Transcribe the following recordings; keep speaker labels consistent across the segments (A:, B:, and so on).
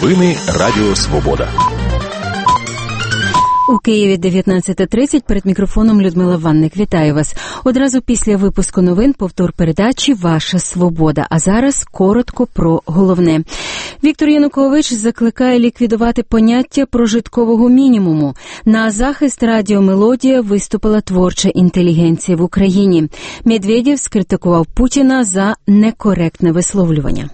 A: Новини Радіо Свобода.
B: У Києві 19:30, перед мікрофоном Людмила Ванник. Вітаю вас. Одразу після випуску новин повтор передачі «Ваша свобода». А зараз коротко про головне. Віктор Янукович закликає ліквідувати поняття прожиткового мінімуму. На захист Радіо Мелодія виступила творча інтелігенція в Україні. Медведєв скритикував Путіна за некоректне висловлювання.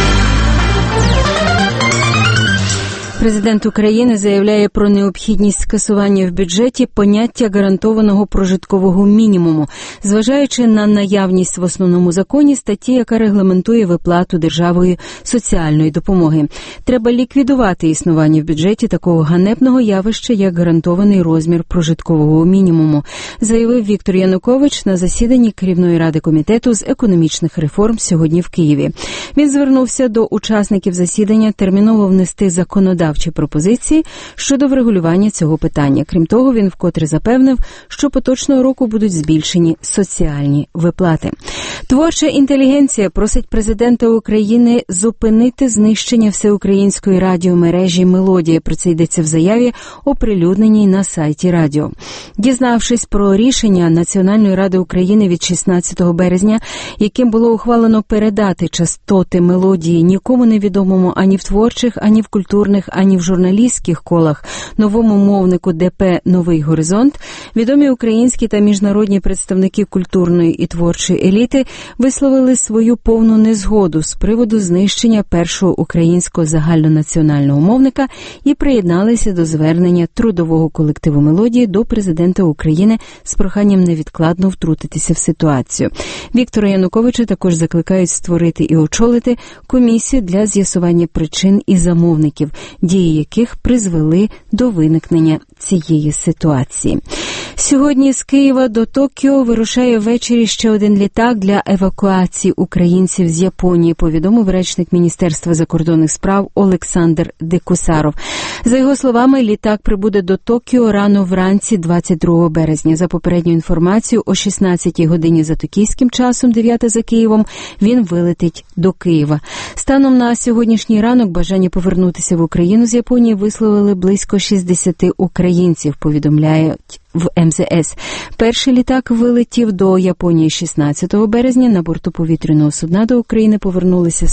B: Президент України заявляє про необхідність скасування в бюджеті поняття гарантованого прожиткового мінімуму, зважаючи на наявність в основному законі статті, яка регламентує виплату державою соціальної допомоги. Треба ліквідувати існування в бюджеті такого ганебного явища, як гарантований розмір прожиткового мінімуму, заявив Віктор Янукович на засіданні керівної ради комітету з економічних реформ сьогодні в Києві. Він звернувся до учасників засідання терміново внести законодавчі пропозиції щодо врегулювання цього питання. Крім того, він вкотре запевнив, що поточного року будуть збільшені соціальні виплати. Творча інтелігенція просить президента України зупинити знищення всеукраїнської радіомережі «Мелодія». Про це йдеться в заяві, оприлюдненій на сайті радіо. Дізнавшись про рішення Національної ради України від 16 березня, яким було ухвалено передати частоти «Мелодії» нікому невідомому ані в творчих, ані в культурних, ані в журналістських колах новому мовнику ДП «Новий горизонт», відомі українські та міжнародні представники культурної і творчої еліти висловили свою повну незгоду з приводу знищення першого українського загальнонаціонального мовника і приєдналися до звернення трудового колективу «Мелодії» до президента України з проханням невідкладно втрутитися в ситуацію. Віктора Януковича також закликають створити і очолити комісію для з'ясування причин і замовників, дії яких призвели до виникнення цієї ситуації. Сьогодні з Києва до Токіо вирушає ввечері ще один літак для евакуації українців з Японії, повідомив речник Міністерства закордонних справ Олександр Декусаров. За його словами, літак прибуде до Токіо рано вранці 22 березня. За попередньою інформацією, о 16-й годині за токійським часом, 9 за Києвом, він вилетить до Києва. Станом на сьогоднішній ранок бажання повернутися в Україну з Японії висловили близько 60 українців, повідомляють в МЗС. Перший літак вилетів до Японії 16 березня. На борту повітряного судна до України повернулися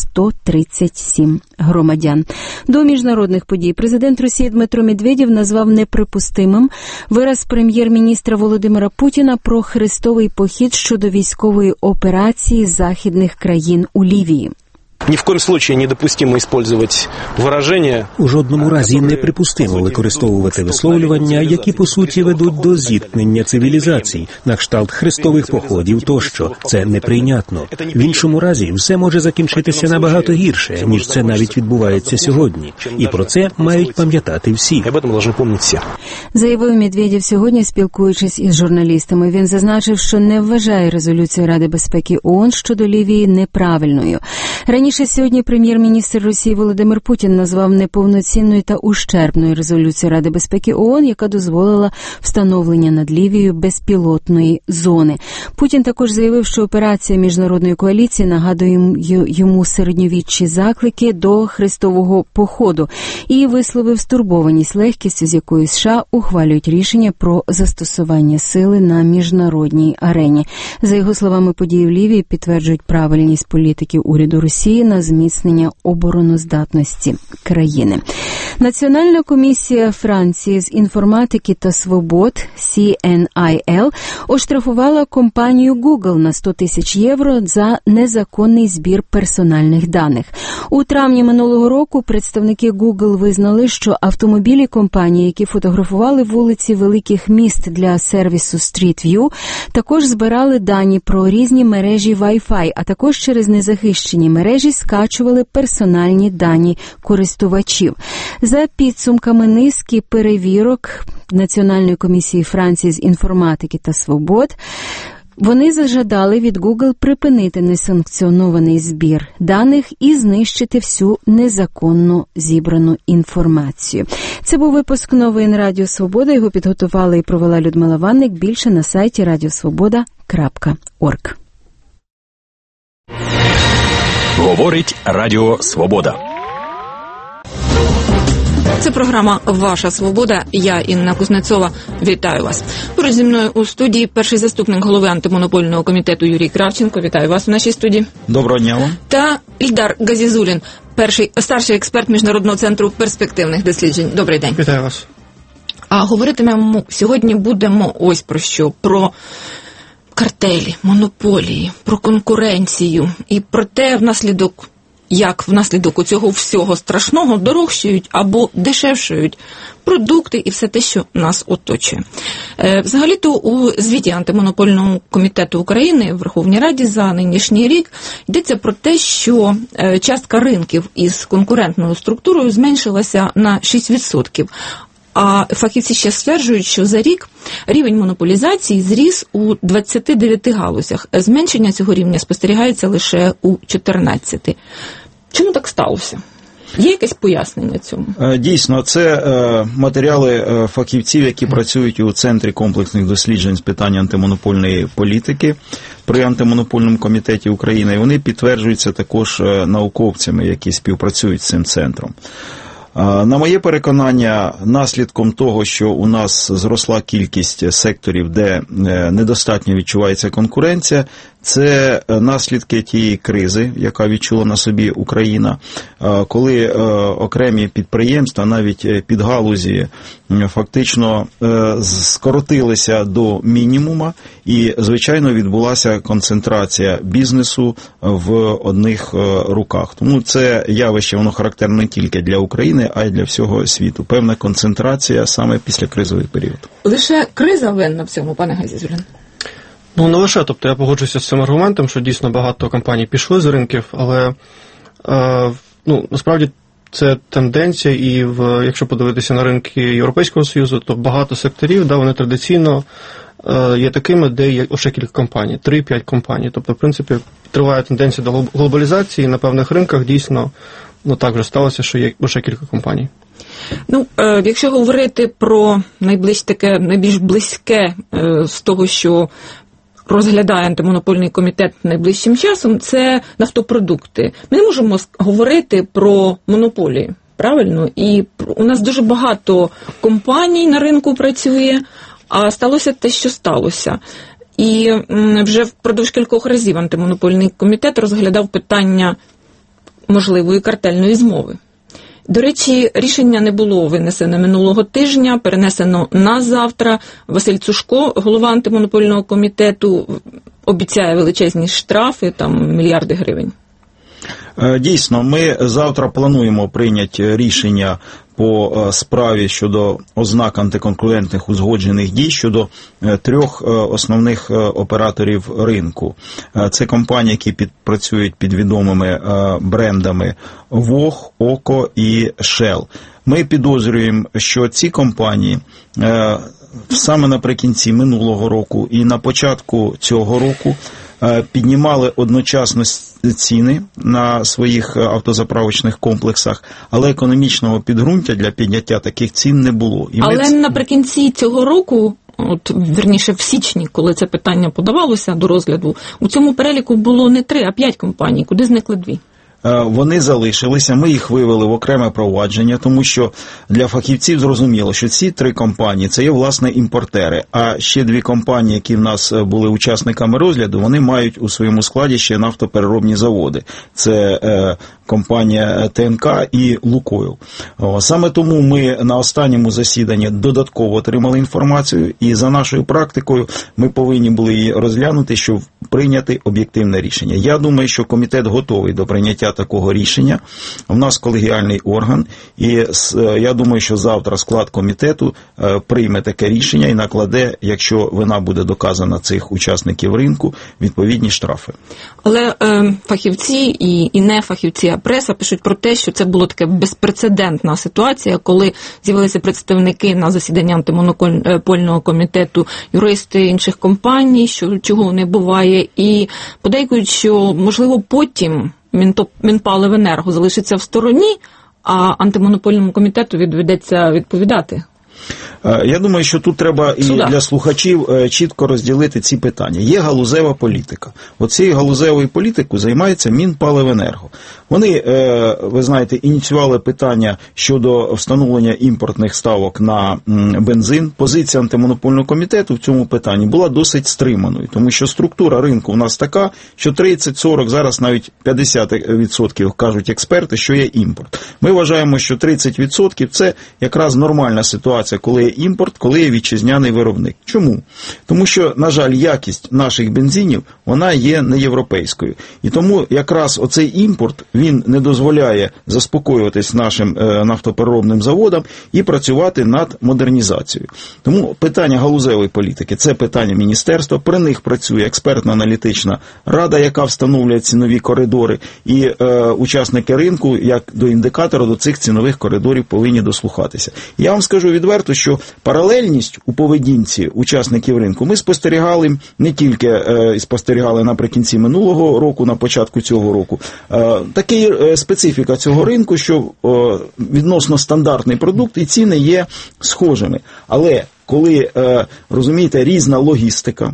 B: 137 громадян. До міжнародних подій президент Росії Дмитро Медведєв назвав неприпустимим вираз прем'єр-міністра Володимира Путіна про хрестовий похід щодо військової операції західних країн у Лівії.
C: Ні в коїм случаї недопустимо использовать выражения.
D: У жодному разі неприпустимо використовувати висловлювання, які по суті ведуть до зіткнення цивілізацій, на кшталт хрестових походів тощо. Це неприйнятно. В іншому разі все може закінчитися набагато гірше, ніж це навіть відбувається сьогодні. І про це мають пам'ятати всі.
C: Об этом должны помнить все.
B: Заявив Медведєв сьогодні, спілкуючись із журналістами. Він зазначив, що не вважає резолюцію Ради безпеки ООН щодо Лівії неправильною. Раніше сьогодні прем'єр-міністр Росії Володимир Путін назвав неповноцінною та ущербною резолюцію Ради безпеки ООН, яка дозволила встановлення над Лівією безпілотної зони. Путін також заявив, що операція міжнародної коаліції нагадує йому середньовічні заклики до хрестового походу і висловив стурбованість легкістю, з якою США ухвалюють рішення про застосування сили на міжнародній арені. За його словами, події в Лівії підтверджують правильність політики уряду Росії на зміцнення обороноздатності країни. Національна комісія Франції з інформатики та свобод CNIL оштрафувала компанію Google на 100 тисяч євро за незаконний збір персональних даних. У травні минулого року представники Google визнали, що автомобілі компанії, які фотографували вулиці великих міст для сервісу Street View, також збирали дані про різні мережі Wi-Fi, а також через незахищені мережі скачували персональні дані користувачів. За підсумками низки перевірок Національної комісії Франції з інформатики та свобод, вони зажадали від Google припинити несанкціонований збір даних і знищити всю незаконно зібрану інформацію. Це був випуск новин Радіо Свобода. Його підготувала і провела Людмила Ванник. Більше на сайті radiosvoboda.org.
A: Говорить Радіо Свобода. Це програма «Ваша свобода». Я, Інна Кузнецова, вітаю вас. Поруч зі мною у студії перший заступник голови антимонопольного комітету Юрій Кравченко. Вітаю вас в нашій студії.
E: Доброго дня вам.
A: Та Ільдар Газізулін, старший експерт Міжнародного центру перспективних досліджень. Добрий день.
F: Вітаю вас.
A: А говоритимемо сьогодні будемо ось про що. Про картелі, монополії, про конкуренцію і про те, як внаслідок цього всього страшного дорожчають або дешевшають продукти і все те, що нас оточує. Взагалі-то у звіті Антимонопольного комітету України в Верховній Раді за нинішній рік йдеться про те, що частка ринків із конкурентною структурою зменшилася на 6%. А фахівці ще стверджують, що за рік рівень монополізації зріс у 29 галузях. Зменшення цього рівня спостерігається лише у 14. Чому так сталося? Є якесь пояснення цьому?
E: Дійсно, це матеріали фахівців, які працюють у Центрі комплексних досліджень з питань антимонопольної політики при Антимонопольному комітеті України. І вони підтверджуються також науковцями, які співпрацюють з цим центром. На моє переконання, наслідком того, що у нас зросла кількість секторів, де недостатньо відчувається конкуренція, це наслідки тієї кризи, яка відчула на собі Україна, коли окремі підприємства, навіть підгалузі, фактично скоротилися до мінімума і, звичайно, відбулася концентрація бізнесу в одних руках. Тому це явище, воно характерне не тільки для України, а й для всього світу. Певна концентрація саме після кризовий період. Лише криза винна в цьому, пане Газізулін?
F: Ну, не лише. Тобто я погоджуюся з цим аргументом, що дійсно багато компаній пішли з ринків, але насправді це тенденція, і якщо подивитися на ринки Європейського Союзу, то багато секторів, вони традиційно є такими, де є лише кілька компаній, 3-5 компаній. Тобто, в принципі, триває тенденція до глобалізації, і на певних ринках дійсно так вже сталося, що є лише кілька компаній.
A: Якщо говорити про найбільш близьке з того, що розглядає Антимонопольний комітет найближчим часом, це нафтопродукти. Ми не можемо говорити про монополії, правильно? І у нас дуже багато компаній на ринку працює, а сталося те, що сталося. І вже впродовж кількох разів Антимонопольний комітет розглядав питання можливої картельної змови. До речі, рішення не було винесено минулого тижня, перенесено на завтра. Василь Цушко, голова Антимонопольного комітету, обіцяє величезні штрафи, мільярди гривень.
E: Дійсно, ми завтра плануємо прийняти рішення по справі щодо ознак антиконкурентних узгоджених дій щодо 3 основних операторів ринку. Це компанії, які працюють під відомими брендами ВОГ, ОКО і Shell. Ми підозрюємо, що ці компанії саме наприкінці минулого року і на початку цього року піднімали одночасно ціни на своїх автозаправочних комплексах, але економічного підґрунтя для підняття таких цін не було.
A: Але наприкінці цього року, в січні, коли це питання подавалося до розгляду, у цьому переліку було не 3, а 5 компаній. Куди зникли 2?
E: Вони залишилися, ми їх вивели в окреме провадження, тому що для фахівців зрозуміло, що ці 3 компанії – це є, власне, імпортери, а ще 2 компанії, які в нас були учасниками розгляду, вони мають у своєму складі ще нафтопереробні заводи. Це компанія ТНК і Лукойл. Саме тому ми на останньому засіданні додатково отримали інформацію, і за нашою практикою ми повинні були її розглянути, щоб прийняти об'єктивне рішення. Я думаю, що комітет готовий до прийняття такого рішення. У нас колегіальний орган, і я думаю, що завтра склад комітету прийме таке рішення і накладе, якщо вина буде доказана цих учасників ринку, відповідні штрафи.
A: Але фахівці і не фахівці, а преса пишуть про те, що це була така безпрецедентна ситуація, коли з'явилися представники на засіданні Антимонопольного комітету, юристи інших компаній, чого не буває, і подейкують, що, можливо, потім Мінпаливенерго залишиться в стороні, а Антимонопольному комітету доведеться відповідати.
E: Я думаю, що тут треба і для слухачів чітко розділити ці питання. Є галузева політика. Оцією галузевою політикою займається Мінпаливенерго. Вони, ви знаєте, ініціювали питання щодо встановлення імпортних ставок на бензин. Позиція антимонопольного комітету в цьому питанні була досить стриманою, тому що структура ринку у нас така, що 30-40, зараз навіть 50% кажуть експерти, що є імпорт. Ми вважаємо, що 30% це якраз нормальна ситуація, коли є імпорт, коли є вітчизняний виробник. Чому? Тому що, на жаль, якість наших бензинів, вона є не європейською. І тому якраз оцей імпорт, він не дозволяє заспокоюватись нашим нафтопереробним заводам і працювати над модернізацією. Тому питання галузевої політики – це питання міністерства, при них працює експертно-аналітична рада, яка встановлює цінові коридори, і учасники ринку, як до індикатора, до цих цінових коридорів повинні дослухатися. Я вам скажу відверто, що паралельність у поведінці учасників ринку ми спостерігали не тільки спостерігали наприкінці минулого року, на початку цього року. Така специфіка цього ринку, що відносно стандартний продукт і ціни є схожими. Але коли, розумієте, різна логістика,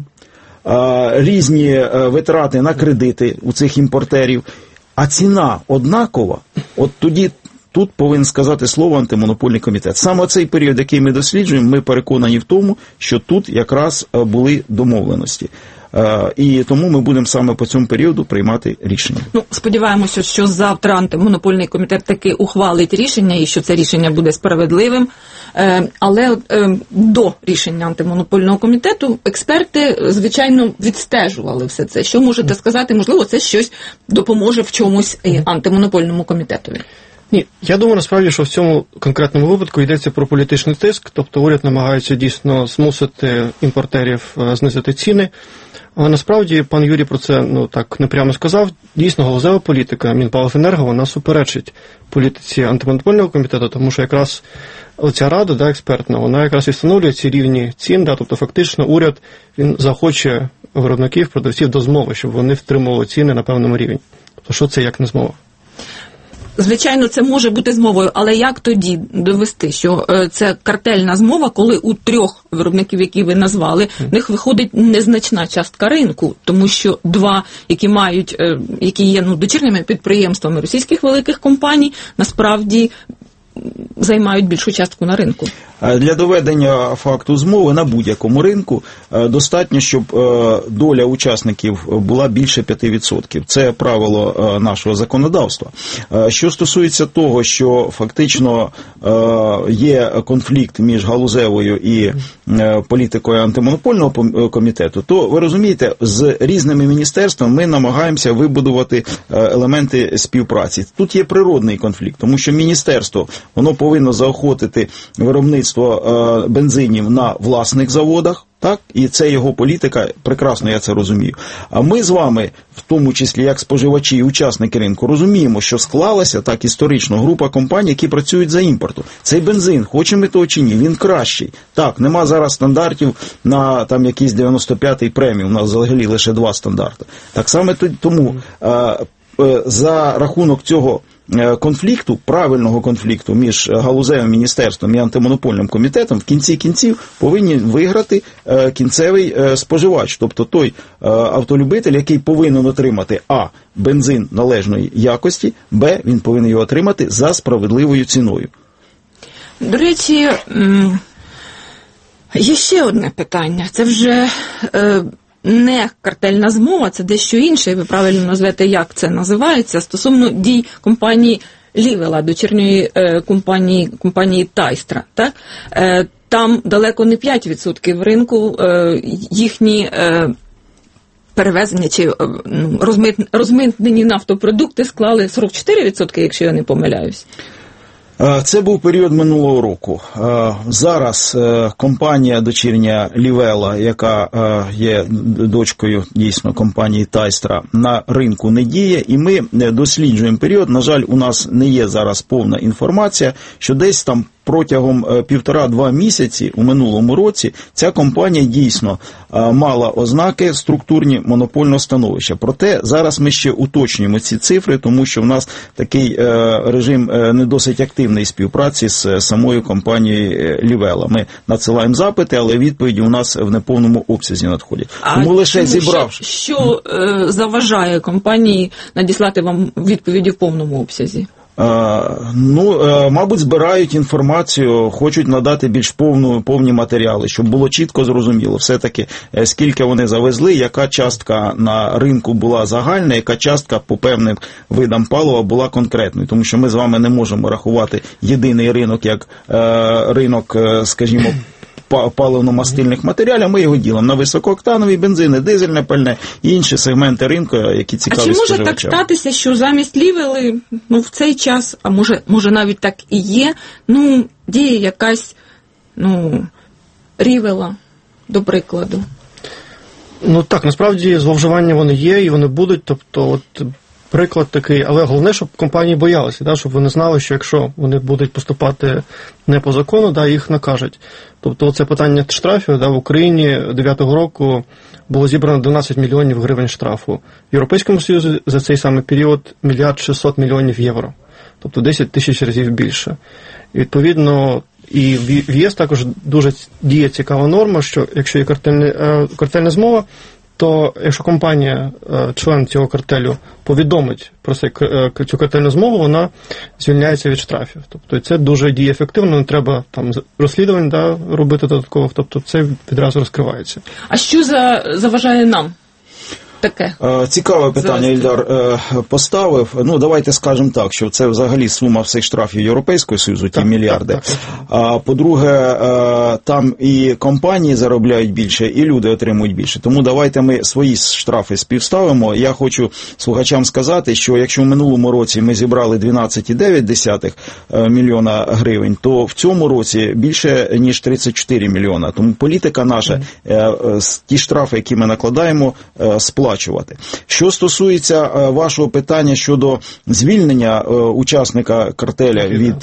E: різні витрати на кредити у цих імпортерів, а ціна однакова, от тоді тут повинен сказати слово антимонопольний комітет. Саме цей період, який ми досліджуємо, ми переконані в тому, що тут якраз були домовленості. І тому ми будемо саме по цьому періоду приймати рішення.
A: Сподіваємося, що завтра антимонопольний комітет таки ухвалить рішення і що це рішення буде справедливим. Але до рішення антимонопольного комітету експерти, звичайно, відстежували все це. Що можете сказати? Можливо, це щось допоможе в чомусь антимонопольному комітетові?
F: Ні, я думаю, насправді, що в цьому конкретному випадку йдеться про політичний тиск, тобто уряд намагається дійсно змусити імпортерів знизити ціни. Але насправді пан Юрій про це так непрямо сказав. Дійсно, галузева політика Мінпаливенерго, вона суперечить політиці антимонопольного комітету, тому що якраз оця рада експертна, вона якраз і встановлює ці рівні цін, тобто фактично уряд, він захоче виробників, продавців до змови, щоб вони втримували ціни на певному рівні. Тобто що це як не змова?
A: Звичайно, це може бути змовою, але як тоді довести, що це картельна змова, коли у трьох виробників, які ви назвали, в них виходить незначна частка ринку, тому що два, які є дочірніми підприємствами російських великих компаній, насправді займають більшу частку на ринку.
E: Для доведення факту змови на будь-якому ринку достатньо, щоб доля учасників була більше 5%. Це правило нашого законодавства. Що стосується того, що фактично є конфлікт між галузевою і політикою антимонопольного комітету, то ви розумієте, з різними міністерствами ми намагаємося вибудувати елементи співпраці. Тут є природний конфлікт, тому що міністерство, воно повинно заохотити виробництво бензинів на власних заводах, так? І це його політика, прекрасно я це розумію. А ми з вами, в тому числі як споживачі і учасники ринку, розуміємо, що склалася так історично група компаній, які працюють за імпортом. Цей бензин, хочемо ми того чи ні, він кращий. Так, нема зараз стандартів на там якийсь 95-й преміум, у нас взагалі лише 2 стандарти. Так само тому за рахунок цього конфлікту, правильного конфлікту між галузевим міністерством і антимонопольним комітетом в кінці кінців повинні виграти кінцевий споживач, тобто той автолюбитель, який повинен отримати а. бензин належної якості, б. він повинен його отримати за справедливою ціною.
A: До речі, є ще одне питання. Це вже не картельна змова, це дещо інше, і ви правильно назвете, як це називається, стосовно дій компанії Лівела, дочірньої компанії Тайстра. Так? Там далеко не 5% ринку їхні перевезення чи розмитнені нафтопродукти склали 44%, якщо я не помиляюсь.
E: Це був період минулого року. Зараз компанія дочірня Лівела, яка є дочкою дійсно компанії Тайстра, на ринку не діє, і ми досліджуємо період. На жаль, у нас не є зараз повна інформація, що десь там протягом 1,5-2 місяці у минулому році ця компанія дійсно мала ознаки структурні монопольного становища. Проте зараз ми ще уточнюємо ці цифри, тому що в нас такий режим не досить активний оперативної співпраці з самою компанією Лівела. Ми надсилаємо запити, але відповіді у нас в неповному обсязі надходять. Тому лише зібравши...
A: Що заважає компанії надіслати вам відповіді в повному обсязі?
E: Мабуть, збирають інформацію, хочуть надати більш повні матеріали, щоб було чітко зрозуміло все-таки, скільки вони завезли, яка частка на ринку була загальна, яка частка по певним видам палива була конкретною. Тому що ми з вами не можемо рахувати єдиний ринок, як ринок, скажімо, паливно-мастильних матеріалів, ми його ділимо на високооктанові бензини, дизельне пальне і інші сегменти ринку, які цікаві споживачам.
A: А чи може так статися, що замість Лівели, в цей час, а може навіть так і є, діє якась, Рівела, до прикладу?
F: Так, насправді зловживання вони є і вони будуть, тобто приклад такий, але головне, щоб компанії боялися, щоб вони знали, що якщо вони будуть поступати не по закону, їх накажуть. Тобто це питання штрафів, в Україні 2009 року було зібрано 12 мільйонів гривень штрафу. В Європейському Союзі за цей самий період 1 600 000 000 євро. Тобто 10 тисяч разів більше. І відповідно, і в ЄС також дуже діє цікава норма, що якщо є картельна змова, то якщо компанія, член цього картелю, повідомить про цю картельну змову, вона звільняється від штрафів. Тобто це дуже діє ефективно, не треба там розслідувань робити додаткових, тобто це відразу розкривається.
A: А що заважає нам? Таке.
E: Цікаве питання Ільдар поставив. Давайте скажемо так, що це взагалі сума всіх штрафів Європейського Союзу, ті мільярди. А по-друге, там і компанії заробляють більше, і люди отримують більше. Тому давайте ми свої штрафи співставимо. Я хочу слухачам сказати, що якщо в минулому році ми зібрали 12,9 мільйона гривень, то в цьому році більше, ніж 34 мільйона. Тому політика наша, ті штрафи, які ми накладаємо, сплачувати. Що стосується вашого питання щодо звільнення учасника картеля від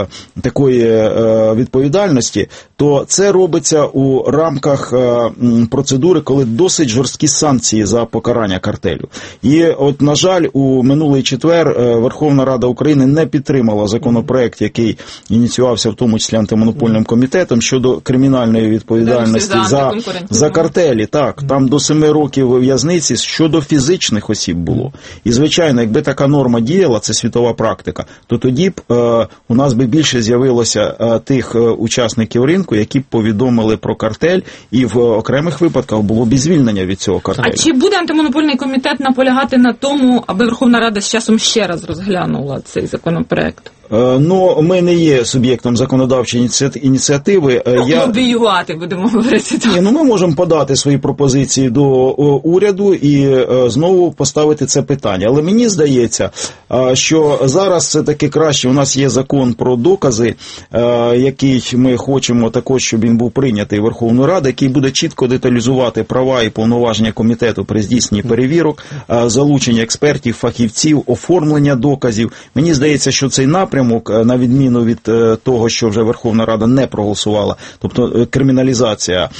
E: такої відповідальності, то це робиться у рамках процедури, коли досить жорсткі санкції за покарання картелю. І на жаль, у минулий четвер Верховна Рада України не підтримала законопроект, який ініціювався в тому числі антимонопольним комітетом щодо кримінальної відповідальності за картелі. Так, там до 7 років в'язниці щодо фізичних осіб було. І, звичайно, якби така норма діяла, це світова практика, то тоді б у нас би більше з'явилося тих учасників ринку, які б повідомили про картель, і в окремих випадках було б і звільнення від цього картелю.
A: А чи буде антимонопольний комітет наполягати на тому, аби Верховна Рада з часом ще раз розглянула цей законопроект?
E: Ми не є суб'єктом законодавчої ініціативи.
A: Лобіювати, будемо говорити.
E: Ми можемо подати свої пропозиції до уряду і знову поставити це питання. Але мені здається, що зараз все-таки краще. У нас є закон про докази, який ми хочемо також, щоб він був прийнятий Верховною Радою, який буде чітко деталізувати права і повноваження комітету при здійсненні перевірок, залучення експертів, фахівців, оформлення доказів. Мені здається, що цей напрямок, на відміну від того, що вже Верховна Рада не проголосувала, тобто криміналізація,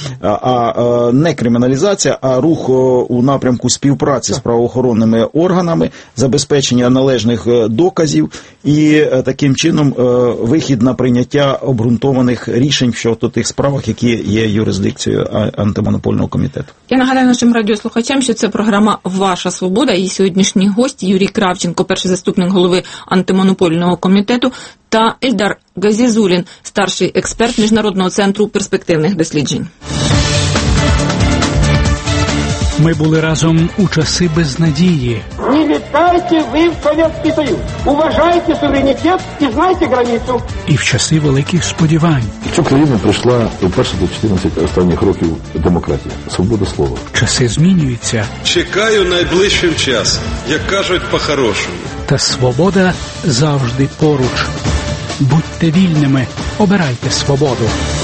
E: не криміналізація, а рух у напрямку співпраці з правоохоронними органами, забезпечення належних доказів і таким чином вихід на прийняття обґрунтованих рішень щодо тих справах, які є юрисдикцією антимонопольного комітету.
A: Я нагадаю нашим радіослухачам, що це програма «Ваша свобода». Її сьогоднішній гость Юрій Кравченко, перший заступник голови антимонопольного комітету, та Ільдар Газізулін, старший експерт Міжнародного центру перспективних досліджень.
G: Ми були разом у часи безнадії.
H: Не літайте ви в Совєтський Союз. Уважайте суверенітет і знайте границю.
G: І в часи великих сподівань.
I: В цю країну прийшла вперше до 14 останніх років демократія, свобода слова.
G: Часи змінюються.
J: Чекаю найближчим часом, як кажуть по-хорошому.
G: Та свобода завжди поруч. Будьте вільними, обирайте свободу.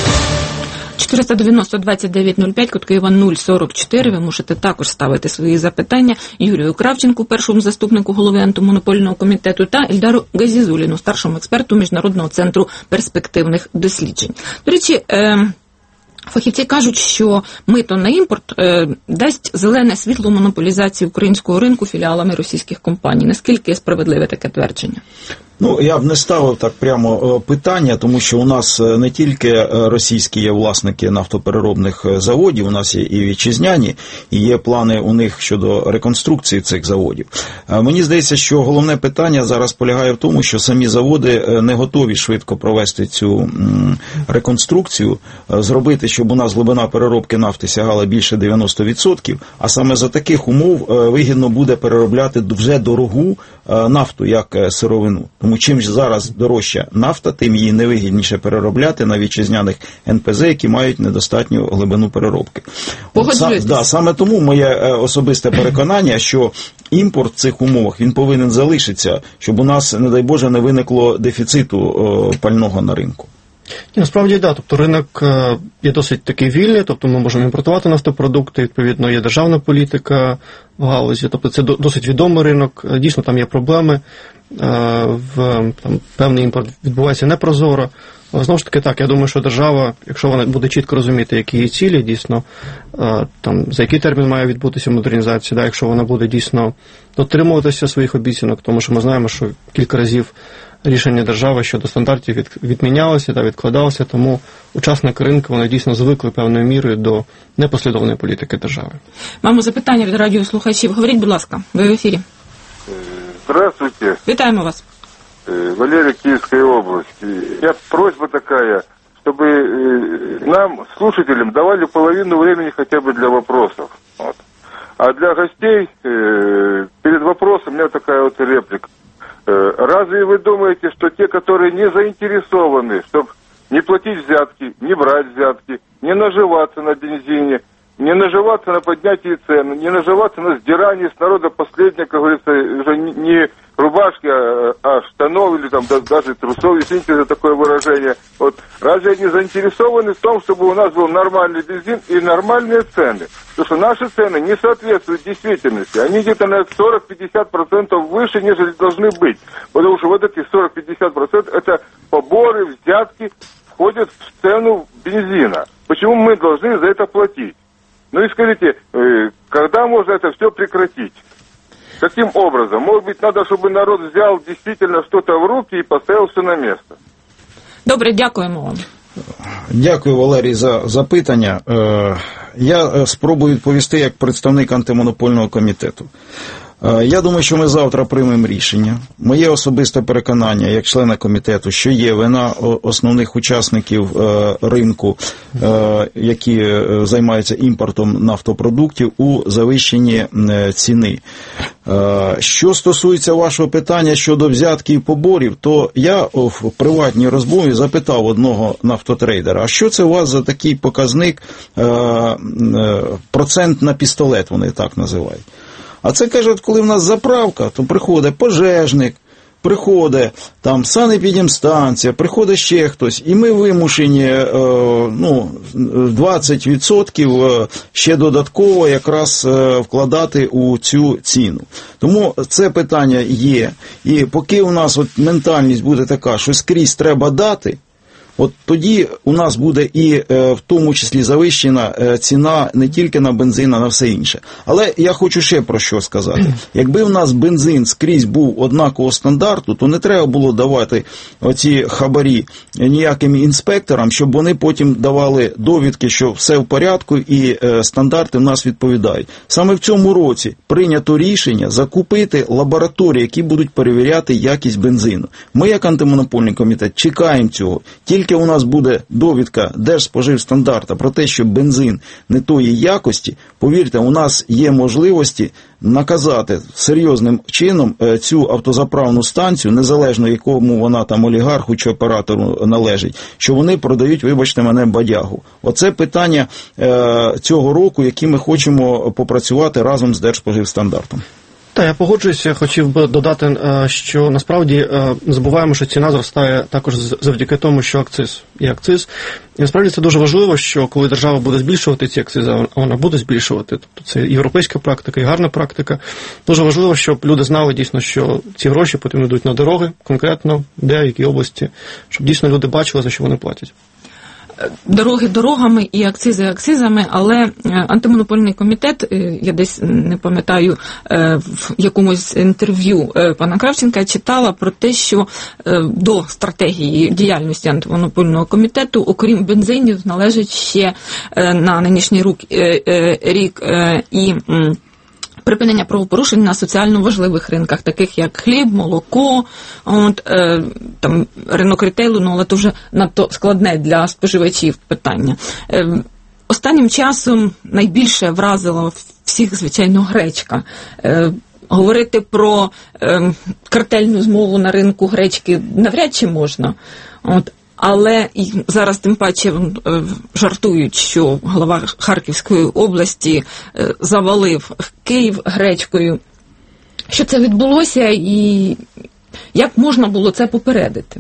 A: 490-2905, код Києва 044. Ви можете також ставити свої запитання Юрію Кравченку, першому заступнику голови антимонопольного комітету, та Ільдару Газізуліну, старшому експерту Міжнародного центру перспективних досліджень. До речі, фахівці кажуть, що мито на імпорт дасть зелене світло монополізації українського ринку філіалами російських компаній. Наскільки справедливе таке твердження?
E: Ну, я б не ставив так прямо питання, тому що у нас не тільки російські є власники нафтопереробних заводів, у нас є і вітчизняні, і є плани у них щодо реконструкції цих заводів. Мені здається, що головне питання зараз полягає в тому, що самі заводи не готові швидко провести цю реконструкцію, зробити, щоб у нас глибина переробки нафти сягала більше 90%, а саме за таких умов вигідно буде переробляти вже дорогу нафту як сировину. Тому чим ж зараз дорожча нафта, тим її невигідніше переробляти на вітчизняних НПЗ, які мають недостатню глибину переробки. Саме тому моє особисте переконання, що імпорт в цих умовах, він повинен залишитися, щоб у нас, не дай Боже, не виникло дефіциту пального на ринку.
F: Насправді, да, тобто ринок є досить такий вільний, тобто ми можемо імпортувати нафтопродукти, відповідно є державна політика в галузі, тобто це досить відомий ринок, дійсно там є проблеми, певний імпорт відбувається непрозоро, але знову ж таки так, я думаю, що держава, якщо вона буде чітко розуміти, які її цілі, дійсно, там, за який термін має відбутися модернізація, да, якщо вона буде дійсно дотримуватися своїх обіцянок, тому що ми знаємо, що кілька разів рішення держави щодо стандартів відмінялося та відкладалося, тому учасники ринку, вони дійсно звикли певною мірою до непослідовної політики держави.
A: Маємо запитання від радіослухачів. Говоріть, будь ласка, ви в ефірі.
K: Здравствуйте.
A: Вітаємо вас.
K: Валерий, Киевская область. Просьба такая, чтобы нам, слушателям, давали половину времени хотя бы для вопросов. Вот. А для гостей перед вопросом у меня такая вот реплика. Разве вы думаете, что те, которые не заинтересованы, чтобы не платить взятки, не брать взятки, не наживаться на бензине, не наживаться на поднятии цен, не наживаться на сдирании с народа последнего, как говорится, уже не рубашки, а штанов или там даже трусов, извините за такое выражение. Вот разве они заинтересованы в том, чтобы у нас был нормальный бензин и нормальные цены? Потому что наши цены не соответствуют действительности. Они где-то на 40-50% выше, нежели должны быть. Потому что вот эти 40-50% это поборы, взятки входят в цену бензина. Почему мы должны за это платить? Ну и скажите, когда можно это все прекратить? Каким образом? Может быть, надо, чтобы народ взял действительно что-то в руки и поставил все на место.
A: Добре, дякуємо вам.
E: Дякую, Валерій, за запитання. Я спробую відповісти як представник антимонопольного комітету. Я думаю, що ми завтра приймемо рішення. Моє особисте переконання, як члена комітету, що є вина основних учасників ринку, які займаються імпортом нафтопродуктів, у завищенні ціни. Що стосується вашого питання щодо взятки і поборів, то я в приватній розмові запитав одного нафтотрейдера, а що це у вас за такий показник, процент на пістолет, вони так називають. А це, кажуть, коли в нас заправка, то приходить пожежник, приходить там санепідемстанція, приходить ще хтось, і ми вимушені 20% ще додатково якраз вкладати у цю ціну. Тому це питання є. І поки у нас от ментальність буде така, що скрізь треба дати, от тоді у нас буде і в тому числі завищена ціна не тільки на бензин, а на все інше. Але я хочу ще про що сказати. Якби в нас бензин скрізь був однакового стандарту, то не треба було давати оці хабарі ніяким інспекторам, щоб вони потім давали довідки, що все в порядку і стандарти в нас відповідають. Саме в цьому році прийнято рішення закупити лабораторії, які будуть перевіряти якість бензину. Ми, як антимонопольний комітет, чекаємо цього. Тільки у нас буде довідка Держспоживстандарта про те, що бензин не тої якості, повірте, у нас є можливості наказати серйозним чином цю автозаправну станцію, незалежно якому вона там олігарху чи оператору належить, що вони продають, вибачте мене, бадягу. Оце питання цього року, які ми хочемо попрацювати разом з Держспоживстандартом.
F: Так, я погоджуюся, хотів би додати, що насправді не забуваємо, що ціна зростає також завдяки тому, що акциз є акциз. І насправді це дуже важливо, що коли держава буде збільшувати ці акцизи, а вона буде збільшувати, тобто це європейська практика і гарна практика, дуже важливо, щоб люди знали дійсно, що ці гроші потім йдуть на дороги, конкретно, де, в якій області, щоб дійсно люди бачили, за що вони платять.
A: дороги дорогами і акцизи акцизами, але антимонопольний комітет, я десь не пам'ятаю, в якомусь інтерв'ю пана Кравченка читала про те, що до стратегії діяльності антимонопольного комітету, окрім бензинів, належить ще на нинішній рік і припинення правопорушень на соціально важливих ринках, таких як хліб, молоко, там ринок рітейлу, але то вже надто складне для споживачів питання. Останнім часом найбільше вразила всіх, звичайно, гречка. Говорити про картельну змову на ринку гречки навряд чи можна. Але зараз тим паче жартують, що голова Харківської області завалив Київ гречкою. Що це відбулося і як можна було це попередити?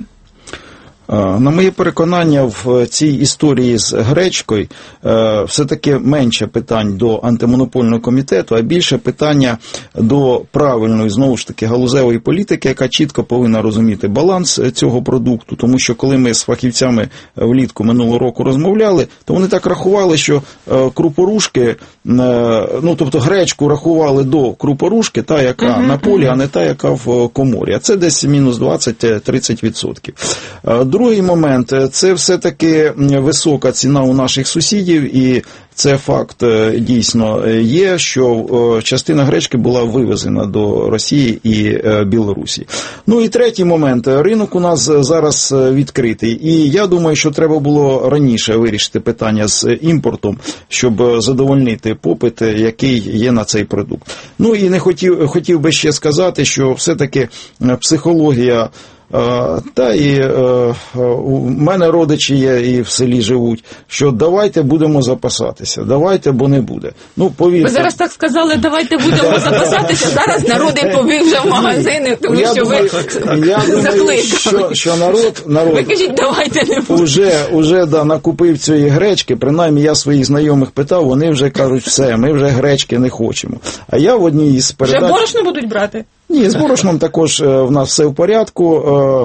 E: На моє переконання, в цій історії з гречкою все-таки менше питань до антимонопольного комітету, а більше питання до правильної, знову ж таки, галузевої політики, яка чітко повинна розуміти баланс цього продукту, тому що коли ми з фахівцями влітку минулого року розмовляли, то вони так рахували, що крупорушки, тобто гречку рахували до крупорушки, та, яка на полі, а не та, яка в коморі. А це десь мінус 20-30%. Другий момент – це все-таки висока ціна у наших сусідів, і це факт дійсно є, що частина гречки була вивезена до Росії і Білорусі. Ну і третій момент – ринок у нас зараз відкритий, і я думаю, що треба було раніше вирішити питання з імпортом, щоб задовольнити попит, який є на цей продукт. Ну і не хотів би ще сказати, що все-таки психологія. Та і у мене родичі є і в селі живуть, що давайте будемо запасатися, давайте, бо не буде. Ну, повірте. Ви
A: зараз так сказали, давайте будемо запасатися, зараз народ побіг вже в магазини, тому що ви закликали.
E: Що народ
A: ви кажіть, давайте не буде.
E: Уже накупив цієї гречки, принаймні я своїх знайомих питав, вони вже кажуть, все, ми вже гречки не хочемо. А я в одній із передач...
A: Вже борошно будуть брати?
E: Ні, з борошном також в нас все в порядку.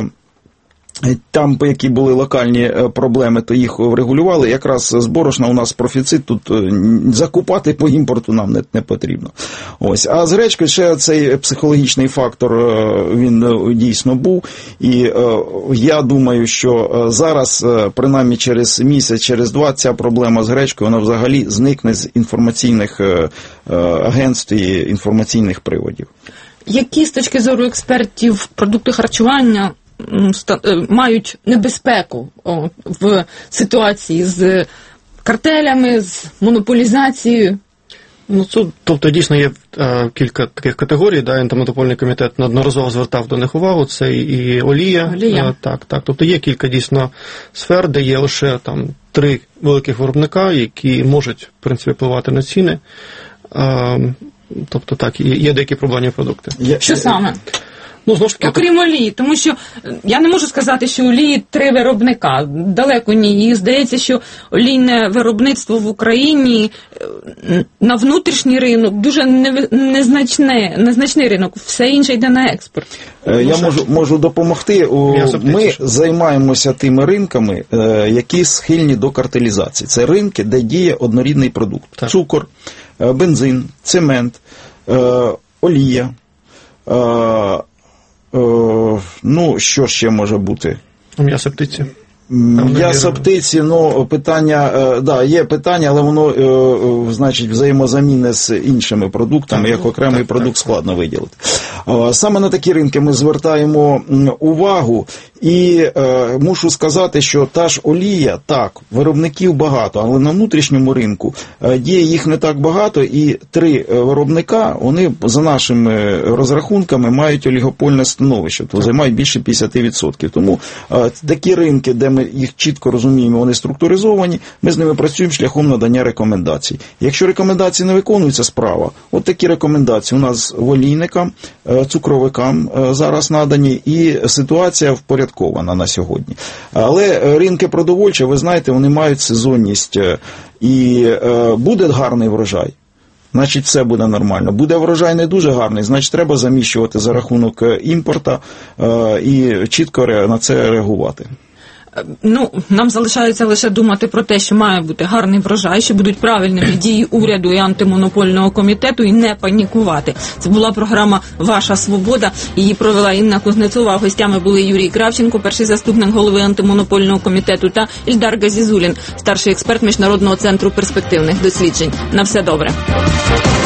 E: Там, які були локальні проблеми, то їх врегулювали. Якраз з борошна у нас профіцит, тут закупати по імпорту нам не потрібно. Ось. А з гречкою ще цей психологічний фактор, він дійсно був. І я думаю, що зараз, принаймні через місяць, через два, ця проблема з гречкою, вона взагалі зникне з інформаційних агентств і інформаційних приводів.
A: Які з точки зору експертів продукти харчування мають небезпеку в ситуації з картелями, з монополізацією?
F: Тобто, дійсно, є кілька таких категорій, да, антимонопольний комітет неодноразово звертав до них увагу, це і олія. Так. Тобто, є кілька, дійсно, сфер, де є лише там 3 великих виробника, які можуть, в принципі, впливати на ціни. Тобто, так, є деякі проблемні продукти.
A: Що саме?
F: Знову ж таки,
A: окрім олії, тому що я не можу сказати, що олії 3 виробника, далеко ні. І здається, що олійне виробництво в Україні на внутрішній ринок дуже незначний ринок, все інше йде на експорт.
E: Я можу допомогти. Ми займаємося тими ринками, які схильні до картелізації. Це ринки, де діє однорідний продукт. Так. Цукор, бензин, цемент, олія. Що ще може бути?
F: М'ясо птиці.
E: М'ясо птиці, питання, є питання, але воно, значить, взаємозамінне з іншими продуктами, як окремий продукт складно виділити. Саме на такі ринки ми звертаємо увагу, і мушу сказати, що та ж олія, так, виробників багато, але на внутрішньому ринку діє їх не так багато, і 3 виробника, вони за нашими розрахунками мають олігопольне становище, то займають більше 50%. Тому такі ринки, де ми їх чітко розуміємо, вони структуризовані, ми з ними працюємо шляхом надання рекомендацій. Якщо рекомендації не виконуються, справа. От такі рекомендації у нас олійникам, цукровикам зараз надані, і ситуація впорядкована на сьогодні. Але ринки продовольчі, ви знаєте, вони мають сезонність, і буде гарний врожай, значить все буде нормально. Буде врожай не дуже гарний, значить треба заміщувати за рахунок імпорта і чітко на це реагувати.
A: Нам залишається лише думати про те, що має бути гарний врожай, що будуть правильними дії уряду і антимонопольного комітету, і не панікувати. Це була програма «Ваша свобода». Її провела Інна Кузнецова. Гостями були Юрій Кравченко, перший заступник голови антимонопольного комітету, та Ільдар Газізулін, старший експерт Міжнародного центру перспективних досліджень. На все добре.